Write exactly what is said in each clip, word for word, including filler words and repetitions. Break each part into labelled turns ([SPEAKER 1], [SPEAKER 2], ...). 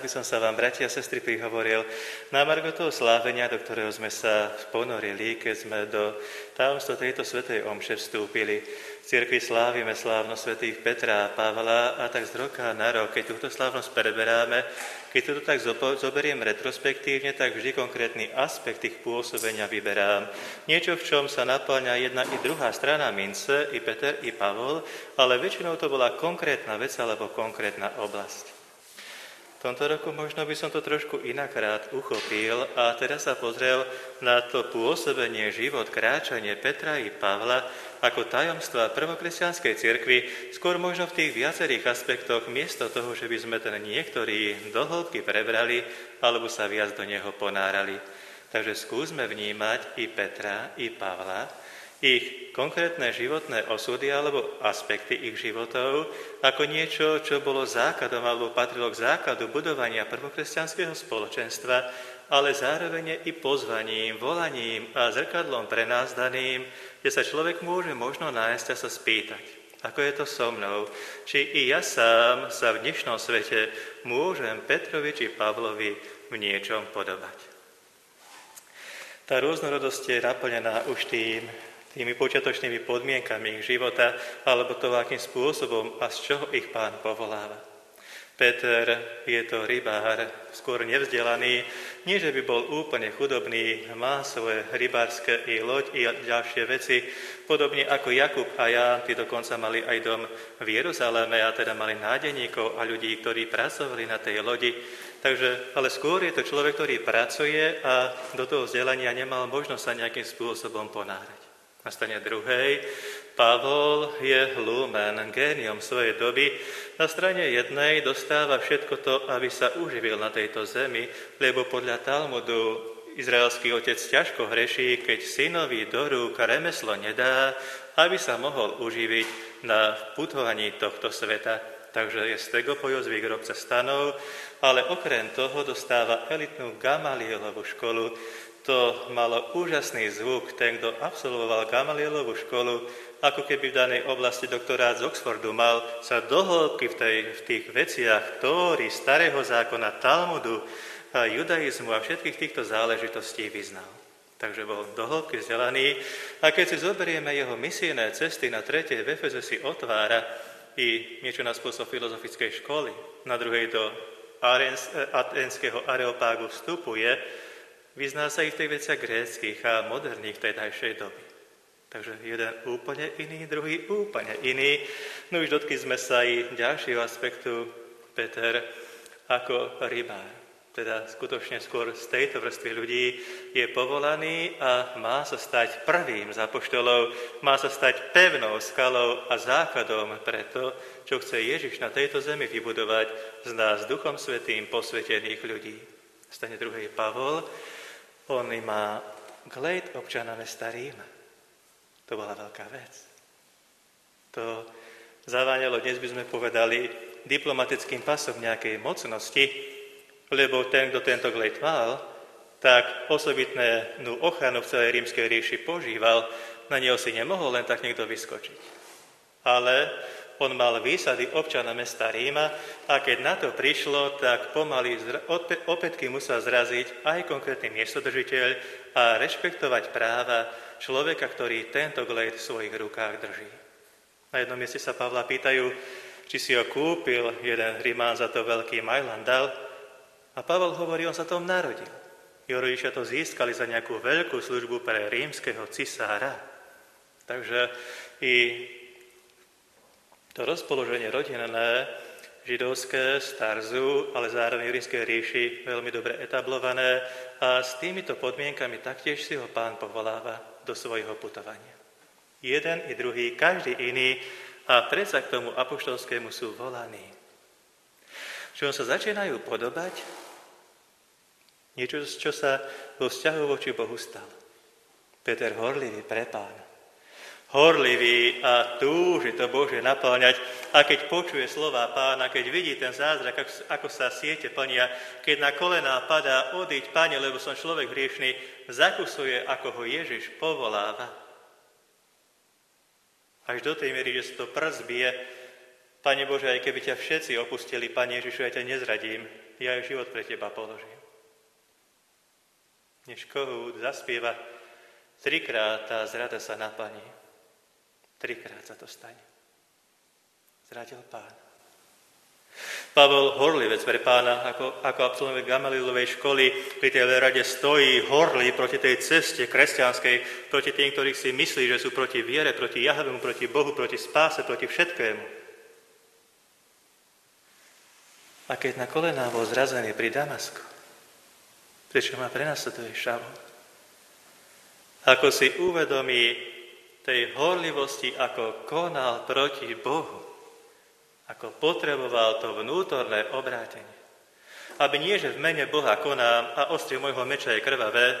[SPEAKER 1] By som sa vám, bratia a sestry, prihovoril na margo toho slávenia, do ktorého sme sa ponorili, keď sme do tajomstva tejto svätej omše vstúpili. V cirkvi slávime slávnosť svätých Petra a Pavla a tak z roka na rok, keď túto slávnosť preberáme, keď to tak zoberiem retrospektívne, tak vždy konkrétny aspekt ich pôsobenia vyberám. Niečo, v čom sa naplňa jedna i druhá strana mince, i Peter, i Pavol, ale väčšinou to bola konkrétna vec alebo konkrétna oblasť. V tomto roku možno by som to trošku inakrát uchopil a teraz sa pozrel na to pôsobenie, život, kráčanie Petra i Pavla ako tajomstva prvokresťanskej cirkvi, skôr možno v tých viacerých aspektoch, miesto toho, že by sme ten niektorý do hĺbky prebrali alebo sa viac do neho ponárali. Takže skúsme vnímať i Petra, i Pavla, ich konkrétne životné osudy alebo aspekty ich životov ako niečo, čo bolo základom alebo patrilo k základu budovania prvokresťanského spoločenstva, ale zároveň i pozvaním, volaním a zrkadlom pre nás daným, kde sa človek môže možno nájsť a sa spýtať, ako je to so mnou, či i ja sám sa v dnešnom svete môžem Petrovi či Pavlovi v niečom podobať. Tá rôznorodosť je naplnená už tým, tými počiatočnými podmienkami ich života, alebo to, akým spôsobom a z čoho ich Pán povoláva. Peter je to rybár, skôr nevzdelaný, nie že by bol úplne chudobný, má svoje rybárske i loď i ďalšie veci, podobne ako Jakub a Ján, tí dokonca mali aj dom v Jeruzaleme a teda mali nádeníkov a ľudí, ktorí pracovali na tej lodi. Takže, ale skôr je to človek, ktorý pracuje a do toho vzdelania nemal možnosť sa nejakým spôsobom ponárať. Na strane druhej, Pavol je lumen, géniom svojej doby. Na strane jednej dostáva všetko to, aby sa uživil na tejto zemi, lebo podľa Talmudu izraelský otec ťažko hreší, keď synovi do rúk remeslo nedá, aby sa mohol uživiť na putovaní tohto sveta. Takže je stegopojozvík robca stanov, ale okrem toho dostáva elitnú Gamalielovú školu. To malo úžasný zvuk, ten, kto absolvoval Gamalielovú školu, ako keby v danej oblasti doktorát z Oxfordu mal sa do hĺbky v, tej, v tých veciach Tóry, Starého zákona, Talmudu, a judaizmu a všetkých týchto záležitostí vyznal. Takže bol do hĺbky vzdelaný. A keď si zoberieme jeho misijné cesty, na tretej v Efeze si otvára i niečo na spôsob filozofickej školy, na druhej do aténskeho Areopágu vstupuje, vyzná sa i v tej veciach gréckych a moderných tedajšej doby. Takže jeden úplne iný, druhý úplne iný. No už dotkli sme sa i ďalšieho aspektu, Peter, ako rybár. Teda skutočne skôr z tejto vrstvy ľudí je povolaný a má sa stať prvým z apoštolov, má sa stať pevnou skalou a základom pre to, čo chce Ježiš na tejto zemi vybudovať z nás Duchom Svätým posvetených ľudí. V strane druhej Pavol, on má glejt občana mesta Ríma. To bola veľká vec. To zaváňalo, dnes by sme povedali, diplomatickým pasom nejakej mocnosti, lebo ten, kto tento glejt mal, tak osobitnú ochranu v celej rímskej ríši požíval, na neho si nemohol len tak niekto vyskočiť. Ale on mal výsady občana mesta Ríma a keď na to prišlo, tak pomaly opätky musel zraziť aj konkrétny miestodržiteľ a rešpektovať práva človeka, ktorý tento glejt v svojich rukách drží. Na jednom mieste sa Pavla pýtajú, či si ho kúpil, jeden Rímán za to veľký majlan dal. A Pavol hovorí, on sa tom narodil. Jeho rodičia to získali za nejakú veľkú službu pre rímskeho cisára. Takže i to rozpoloženie rodinné, židovské, z Tarzu, ale zároveň v rímskej ríši veľmi dobre etablované a s týmito podmienkami taktiež si ho Pán povoláva do svojho putovania. Jeden i druhý, každý iný a predsa k tomu apoštolskému sú volaní. Čo sa začínajú podobať, niečo, čo sa vo vzťahu voči Bohu stalo. Peter horlivý pre Pána. Horlivý a túži to Bože naplňať. A keď počuje slová Pána, keď vidí ten zázrak, ako sa siete plnia, keď na kolená padá, odíď, Pane, lebo som človek hriešný, zakusuje, ako ho Ježiš povoláva. Až do tej miery, že sa to prst bije, Pane Bože, aj keby ťa všetci opustili, Pane Ježišu, ja ťa nezradím. ja aj život pre teba položím. Než kohút zaspieva, trikrát tá zrada sa naplní. Trikrát sa to stane. Zradil Pán. Pavol horlivec pre Pána, ako, ako absolvent Gamalilovej školy, pri tej rade stojí horlí proti tej ceste kresťanskej, proti tým, ktorých si myslí, že sú proti viere, proti Jahvemu, proti Bohu, proti spáse, proti všetkému. A keď na kolená bol zrazený pri Damasku, prečo ma prenasleduje Šavol? Ako si uvedomí tej horlivosti, ako konal proti Bohu, ako potreboval to vnútorné obrátenie. Aby nie, že v mene Boha konám a ostrie môjho meča je krvavé,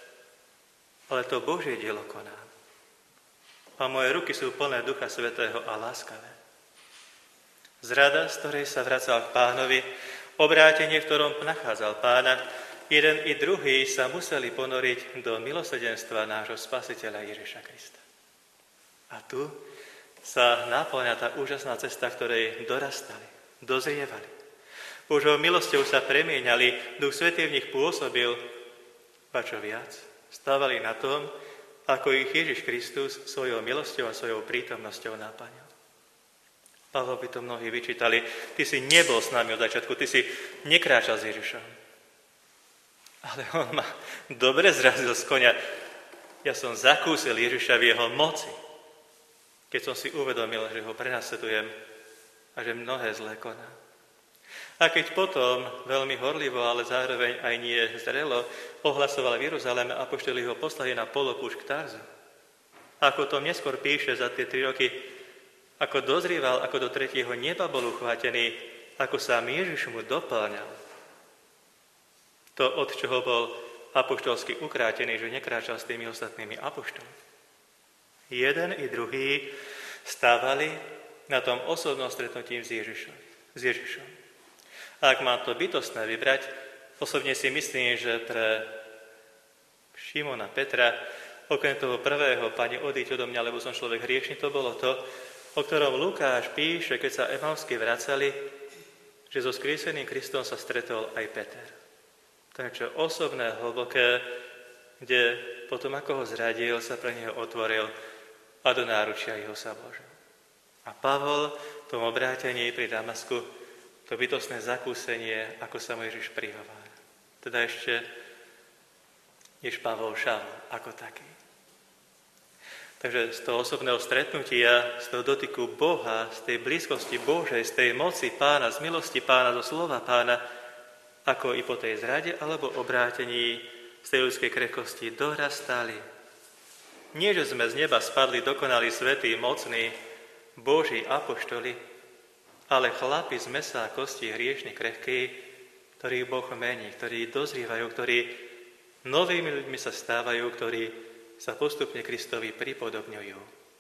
[SPEAKER 1] ale to Božie dielo konám. A moje ruky sú plné Ducha Svätého a láskavé. Zrada, z ktorej sa vracal k Pánovi, obrátenie, v ktorom nachádzal Pána, jeden i druhý sa museli ponoriť do milosrdenstva nášho Spasiteľa Ježiša Krista. A tu sa náplňa tá úžasná cesta, ktorej dorastali, dozrievali. Božou milosťou sa premieňali, Duch Svätý v nich pôsobil, ba čo viac, stávali na tom, ako ich Ježiš Kristus svojou milosťou a svojou prítomnosťou naplňal. Pavol by to mnohí vyčítali, ty si nebol s nami od začiatku, ty si nekráčal s Ježišom. Ale on ma dobre zrazil z koňa. Ja som zakúsil Ježiša v jeho moci, keď som si uvedomil, že ho prenasledujem a že mnohé zlé koná. A keď potom veľmi horlivo, ale zároveň aj nie zrelo ohlasoval v Jeruzaleme, apoštoli ho poslali na polopúšť k Tarzu. Ako to neskôr píše za tie tri roky, ako dozrieval, ako do tretieho neba bol uchvátený, ako sám Ježiš mu doplňal. To, od čoho bol apoštolsky ukrátený, že nekráčal s tými ostatnými apoštolmi. Jeden i druhý stávali na tom osobnom stretnutí s Ježišom. S Ježišom. A ak mám to bytostné vybrať, osobne si myslím, že pre Šimona Petra, okrem toho prvého, Pane, odíď odo mňa, lebo som človek hriešný, to bolo to, o ktorom Lukáš píše, keď sa Emausky vracali, že so skrieseným Kristom sa stretol aj Peter. To je čo osobné, hlboké, kde potom, ako ho zradil, sa pre neho otvoril a do náručia jeho sa vložil. A Pavol v tom obrátení pri Damasku to bytostné zakúsenie, ako sa mu Ježiš prihovára. Teda ešte než Pavol Šavol ako taký. Takže z toho osobného stretnutia, z toho dotyku Boha, z tej blízkosti Božej, z tej moci Pána, z milosti Pána, zo slova Pána, ako i po tej zrade alebo obrátení z tej ľudskej krehkosti dorastali. Nie, že sme z neba spadli dokonalí, svätí, mocní, Boží apoštoli, ale chlapi z mesa a kosti hriešni, krehkí, ktorých Boh mení, ktorí dozrievajú, ktorí novými ľuďmi sa stávajú, ktorí sa postupne Kristovi pripodobňujú.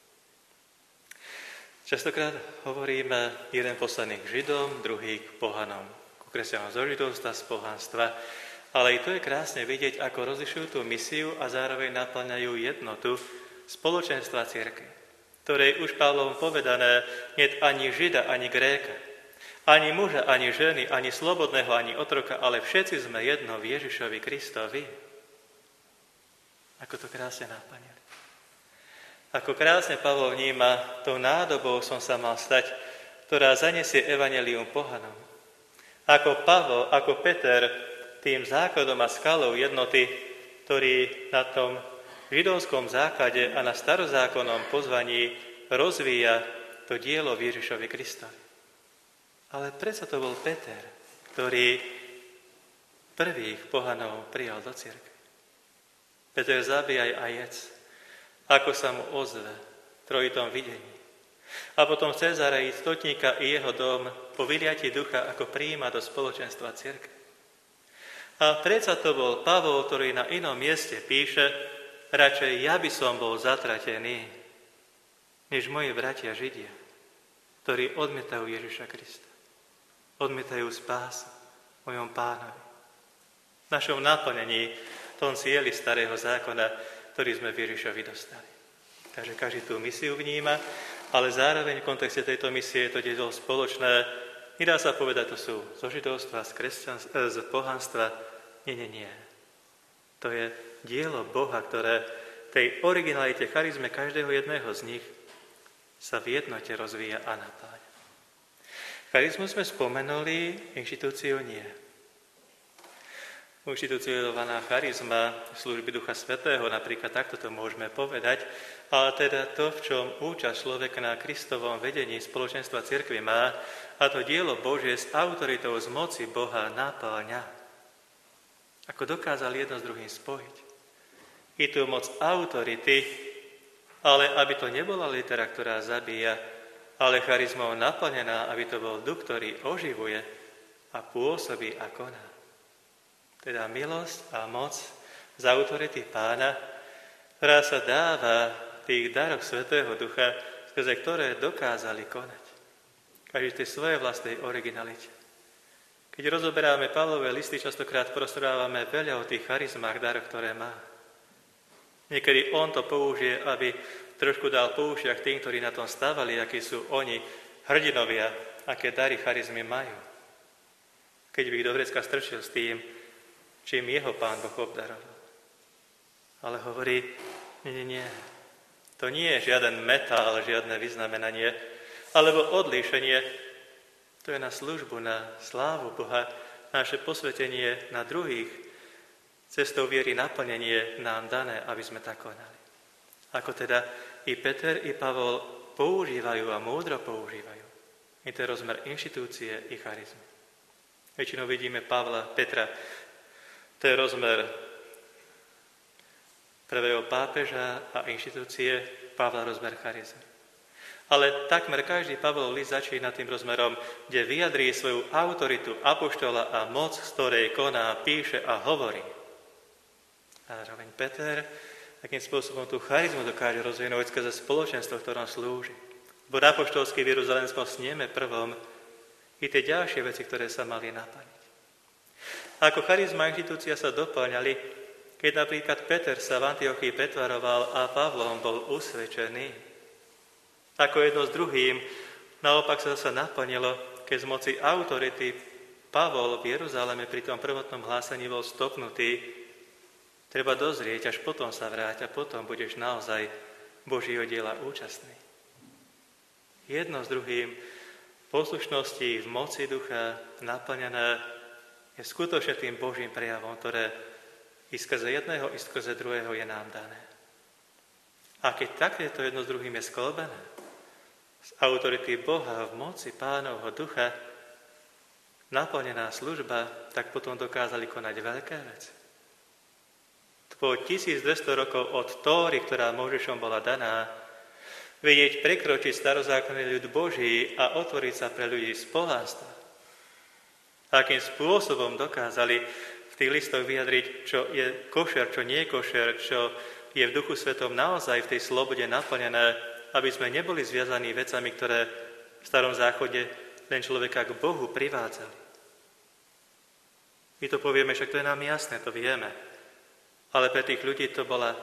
[SPEAKER 1] Častokrát hovoríme jeden poslaný k Židom, druhý k pohanom, ku kresťanom zo židovstva, z pohanstva, ale i to je krásne vidieť, ako rozlišujú tú misiu a zároveň naplňajú jednotu spoločenstva cirkvi, ktorej už Pavlom povedané, niet ani Žida, ani Gréka, ani muža, ani ženy, ani slobodného, ani otroka, ale všetci sme jedno v Ježišovi Kristovi. Ako to krásne naplnili. Ako krásne Pavol vníma, tou nádobou som sa mal stať, ktorá zanesie evanjelium pohanom. Ako Pavol, ako Peter, tým základom a skalou jednoty, ktorý na tom židovskom základe a na starozákonnom pozvaní rozvíja to dielo v Ježišovi Kristovi. Ale predsa to bol Peter, ktorý prvých pohanov prijal do cirkvi. Peter, zabíjaj a jedz, ako sa mu ozve v trojitom videní. A potom Cezara ísť stotníka i jeho dom po vyliatí ducha, ako prijíma do spoločenstva cirkvi. A predsa to bol Pavol, ktorý na inom mieste píše, radšej ja by som bol zatratený, než moji bratia Židia, ktorí odmietajú Ježiša Krista. Odmietajú spásu v mojom Pánovi. V našom naplnení tom cieli starého zákona, ktorý sme v Ježišovi dostali. Takže každý tú misiu vníma, ale zároveň v kontexte tejto misie je to dielo spoločné nedá sa povedať, to sú zo židovstva, z, kresťans- z pohanstva. Nie, nie, nie. To je dielo Boha, ktoré tej originalite, charizme každého jedného z nich sa v jednote rozvíja a napája. Charizmu sme spomenuli, inštitúciu nie. Inštitucionálna charizma služby Ducha Svätého, napríklad takto to môžeme povedať, ale teda to, v čom účasť človeka na Kristovom vedení spoločenstva cirkvi má, a to dielo Božie s autoritou z moci Boha napáľa. Ako dokázali jedno s druhým spojiť. I tu moc autority, ale aby to nebola litera, ktorá zabíja, ale charizmou naplnená, aby to bol duch, ktorý oživuje a pôsobí a koná. Teda milosť a moc z autority Pána, ktorá sa dáva v tých daroch Svätého Ducha, skrze ktoré dokázali konať. Každý tej svojej vlastnej originalite. Keď rozoberáme Pavlové listy, častokrát porozprávame veľa o tých charizmách, daroch, ktoré má. Niekedy on to použije, aby trošku dal po ušiach tým, ktorí na tom stávali, akí sú oni hrdinovia, aké dary charizmy majú. Keď by ich do vrecka strčil s tým, čím jeho Pán Boh obdaroval. Ale hovorí, nie, nie, nie. To nie je žiaden metál, žiadne vyznamenanie, alebo odlíšenie. To je na službu, na slávu Boha, naše posvetenie na druhých, cestou viery naplnenie nám dané, aby sme tak konali. Ako teda i Peter, i Pavol používajú a múdro používajú. Je to rozmer inštitúcie i charizmy. Väčšinou vidíme Pavla, Petra, to je rozmer prvého pápeža a inštitúcie, Pavla rozmer charizmy. Ale takmer každý Pavlov list začína tým rozmerom, kde vyjadrí svoju autoritu apoštola a moc, z ktorej koná, píše a hovorí. A zároveň Peter takým spôsobom tú charizmu dokáže rozvinúť skrze spoločenstvo, v ktorom slúži. Bod apoštolský v Jeruzalemskom sneme prvom i tie ďalšie veci, ktoré sa mali naplniť. Ako charizma a inštitúcia sa doplňali, keď napríklad Peter sa v Antiochii pretvaroval a Pavlom bol usvedčený. Ako jedno s druhým, naopak sa zase naplnilo, keď z moci autority Pavol v Jeruzaleme pri tom prvotnom hlásení bol stopnutý. Treba dozrieť, až potom sa vráť a potom budeš naozaj Božieho diela účastný. Jedno s druhým, poslušnosti v moci ducha naplnené je skutočne tým Božím prejavom, ktoré i skrze jedného, i skrze druhého je nám dané. A keď takéto jedno s druhým je sklbené, z autority Boha v moci Pánovho ducha naplnená služba, tak potom dokázali konať veľké veci. Po tisícdvesto rokov od Tóry, ktorá Mojžišom bola daná, vedieť prekročiť starozákonný ľud Boží a otvoriť sa pre ľudí z pohanstva. Akým spôsobom dokázali v tých listoch vyjadriť, čo je košer, čo nie je košer, čo je v Duchu Svetom naozaj v tej slobode naplnené, aby sme neboli zviazaní vecami, ktoré v starom záchode len človeka k Bohu privádzali. My to povieme, však to je nám jasné, to vieme. Ale pre tých ľudí to, bola,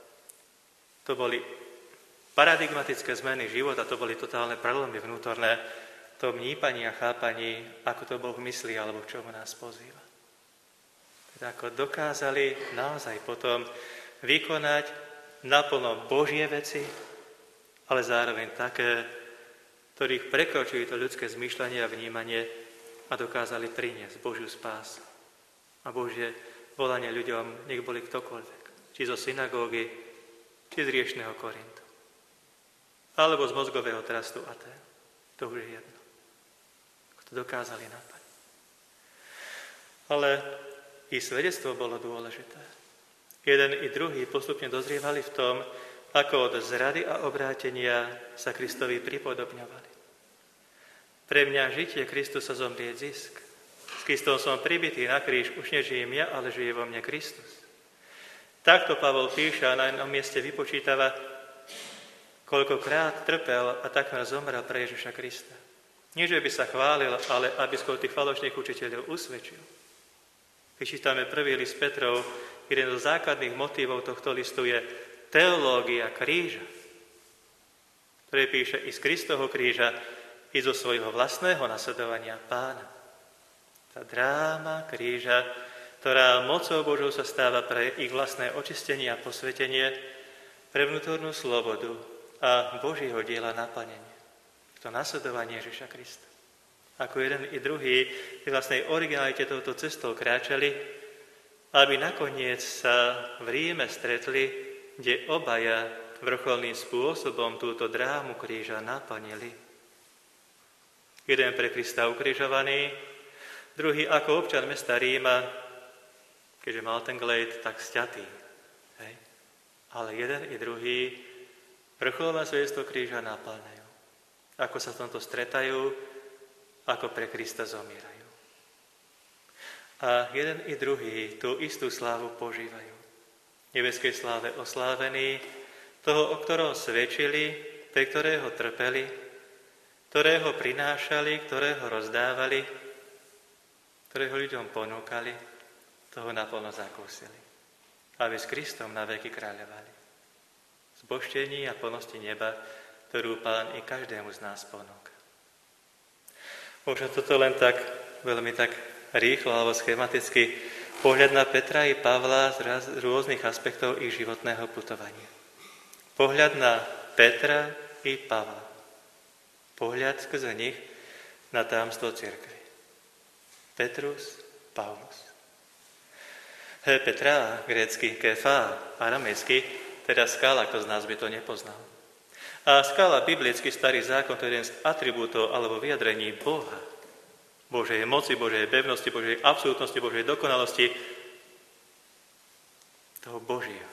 [SPEAKER 1] to boli paradigmatické zmeny života, to boli totálne prelomy vnútorné, to vnípaní a chápaní, ako to Boh myslí, alebo k čomu nás pozýva. Teda ako dokázali naozaj potom vykonať naplno Božie veci, ale zároveň také, ktorých prekročujú to ľudské zmýšľanie a vnímanie a dokázali priniesť Božiu spásu a Božie volanie ľuďom, nech boli ktokoľvek, či zo synagógy, či z riešného Korintu, alebo z mozgového trastu Atén. To už je jedno. Ako to dokázali naplniť. Ale i svedectvo bolo dôležité. Jeden i druhý postupne dozrievali v tom, ako od zrady a obrátenia sa Kristovi pripodobňovali. Pre mňa žitie Kristusa zomrieť zisk. S Kristom som pribitý na kríž, už nežijem ja, ale žije vo mne Kristus. Takto Pavol píše a na jednom mieste vypočítava, koľkokrát trpel a takmer zomrel pre Ježiša Krista. Nie, že by sa chválil, ale aby skôr tých falošných učiteľov usvedčil. Vyčítame prvý list Petrov, jeden zo základných motívov tohto listu je teológia kríža, ktoré píše i z Kristovho kríža i zo svojho vlastného nasledovania Pána. Tá dráma kríža, ktorá mocou Božou sa stáva pre ich vlastné očistenie a posvetenie, pre vnútornú slobodu a Božieho diela naplnenie. To nasledovanie Ježiša Krista. Ako jeden i druhý v vlastnej originalite touto cestou kráčali, aby nakoniec sa v Ríme stretli, kde obaja vrcholným spôsobom túto drámu kríža naplnili. Jeden pre Krista ukrižovaný, druhý ako občan mesta Ríma, keďže mal ten glejt, tak sťatý. Hej. Ale jeden i druhý vrcholné svedectvo kríža naplňajú. Ako sa v tomto stretajú, ako pre Krista zomierajú. A jeden i druhý tú istú slávu požívajú. V nebeskej sláve oslávení, toho, o ktorom svedčili, pre ktorého trpeli, ktorého prinášali, ktorého rozdávali, ktorého ľuďom ponúkali, toho naplno zakúsili, aby s Kristom na veky kráľovali. Zbožtení a plnosti neba, ktorú Pán i každému z nás ponúka. Možno toto len tak, veľmi tak rýchlo alebo schematicky pohľad na Petra i Pavla z rôznych aspektov ich životného putovania. Pohľad na Petra i Pavla. Pohľad skrze nich na tajomstvo cirkvi. Petrus, Paulus. He, Petra, grécky kefa, aramejsky, teda skala, kto z nás by to nepoznal. A skala, biblický starý zákon, to je jeden z atribútov alebo vyjadrení Boha. Božej moci, Božej pevnosti, Božej absolútnosti, Božej dokonalosti, toho Božieho.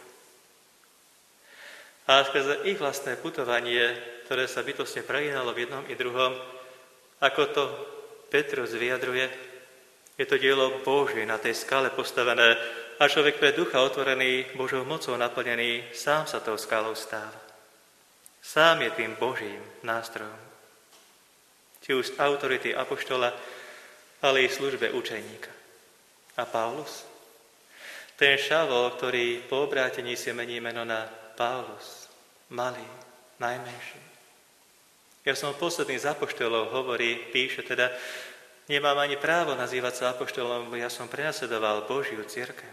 [SPEAKER 1] A skrze ich vlastné putovanie, ktoré sa bytostne prelínalo v jednom i druhom, ako to Petrus vyjadruje, je to dielo Božie na tej skale postavené a človek pre ducha otvorený, Božou mocou naplnený, sám sa tou skalou stáva. Sám je tým Božím nástrojom. Či už z autority apoštola, ale i službe učeníka. A Paulus? Ten Šavol, ktorý po obrátení si mení meno na Paulus, malý, najmenší. Ja som posledný z apoštolov, hovorí, píše teda, nemám ani právo nazývať sa apoštolom, lebo ja som prenasledoval Božiu cirkev.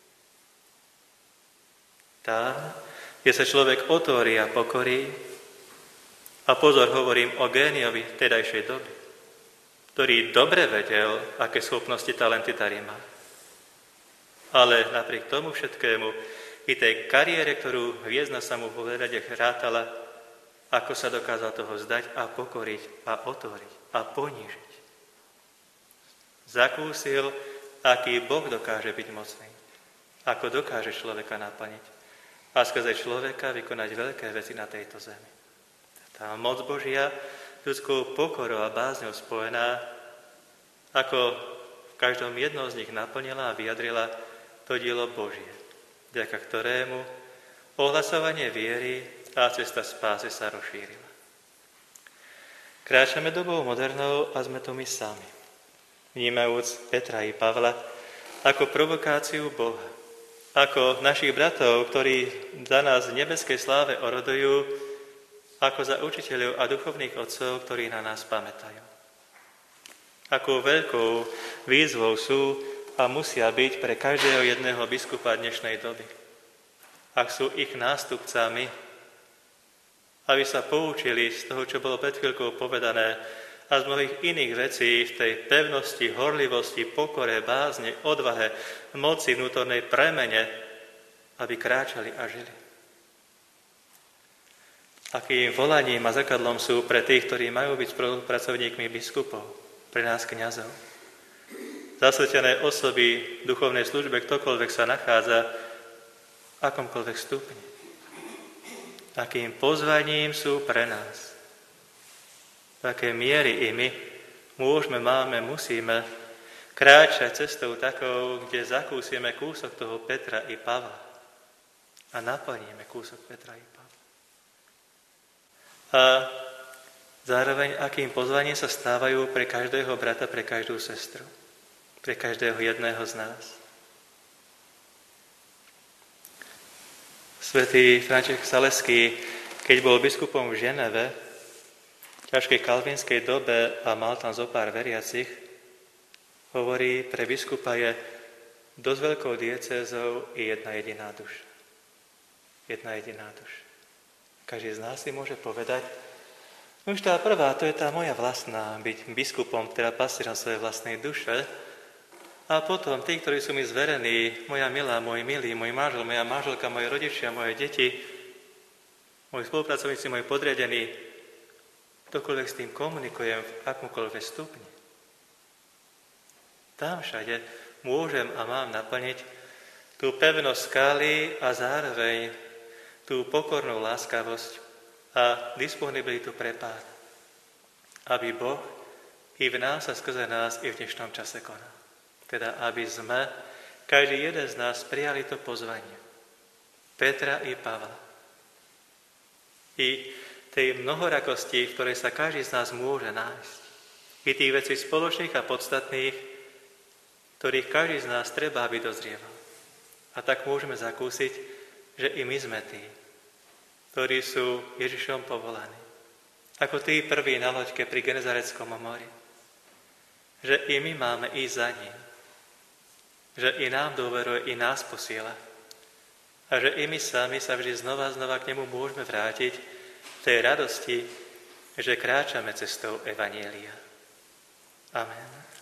[SPEAKER 1] Tá, kde sa človek otvorí a pokorí, a pozor, hovorím o géniovi tedajšej doby, ktorý dobre vedel, aké schopnosti, talenty Tari má. Ale napriek tomu všetkému, i tej kariére, ktorú hviezda sa mu povedať, rátala, ako sa dokázal toho zdať a pokoriť a otvoriť a ponížiť. Zakúsil, aký Boh dokáže byť mocný, ako dokáže človeka naplniť a skrze človeka vykonať veľké veci na tejto zemi. Tá moc Božia ľudskou pokorou a bázňou spojená, ako v každom jednom z nich naplnila a vyjadrila to dielo Božie, vďaka ktorému ohlasovanie viery a cesta spásy sa rozšírila. Kráčame dobou modernou a sme tu my sami, vnímajúc Petra i Pavla ako provokáciu Boha, ako našich bratov, ktorí za nás v nebeskej sláve orodujú, ako za učiteľov a duchovných otcov, ktorí na nás pamätajú. Akou veľkou výzvou sú a musia byť pre každého jedného biskupa dnešnej doby. Ak sú ich nástupcami, aby sa poučili z toho, čo bolo pred chvíľkou povedané, a z mnohých iných vecí v tej pevnosti, horlivosti, pokore, bázne, odvahe, moci vnútornej premene, aby kráčali a žili. Akým volaním a zrkadlom sú pre tých, ktorí majú byť spolupracovníkmi biskupov, pre nás kňazov. Zasvetené osoby v duchovnej službe, ktokoľvek sa nachádza, v akomkoľvek stupni. Akým pozvaním sú pre nás. V akej miery i my môžeme, máme, musíme kráčať cestou takou, kde zakúsime kúsok toho Petra i Pavla a naplníme kúsok Petra i Pavla. A zároveň akým pozvaním sa stávajú pre každého brata, pre každú sestru, pre každého jedného z nás. Svätý František Saleský, keď bol biskupom v Ženeve, ťažkej kalvínskej dobe, a mal tam zo pár veriacich, hovorí, pre biskupa je dosť veľkou diecézou i jedna jediná duša. Jedna jediná duša. Každý z nás si môže povedať, no už tá prvá, to je tá moja vlastná, byť biskupom, teda pastierom svojej vlastnej duše. A potom tí, ktorí sú mi zverení, moja milá, môj milý, môj manžel, moja manželka, moji rodičia, moje deti, moji spolupracovníci, moji podriadení, ktokoľvek s tým komunikujem v akomkoľvek stupni. Tam všade môžem a mám naplniť tú pevnosť skály a zároveň tú pokornú láskavosť a disponibilitu pre Pána, aby Boh i v nás a skrze nás i v dnešnom čase konal. Teda, aby sme, každý jeden z nás, prijali to pozvanie Petra i Pavla. I tej mnohorakosti, v ktorej sa každý z nás môže nájsť. I tých vecí spoločných a podstatných, ktorých každý z nás treba, aby dozrieval. A tak môžeme zakúsiť, že i my sme tí, ktorí sú Ježišom povolaní. Ako tí prví na loďke pri Genezareckom mori. Že i my máme ísť za ním. Že i nám dôveruje, i nás posiela. A že i my sami sa vždy znova a znova k nemu môžeme vrátiť v tej radosti, že kráčame cestou Evanjelia. Amen.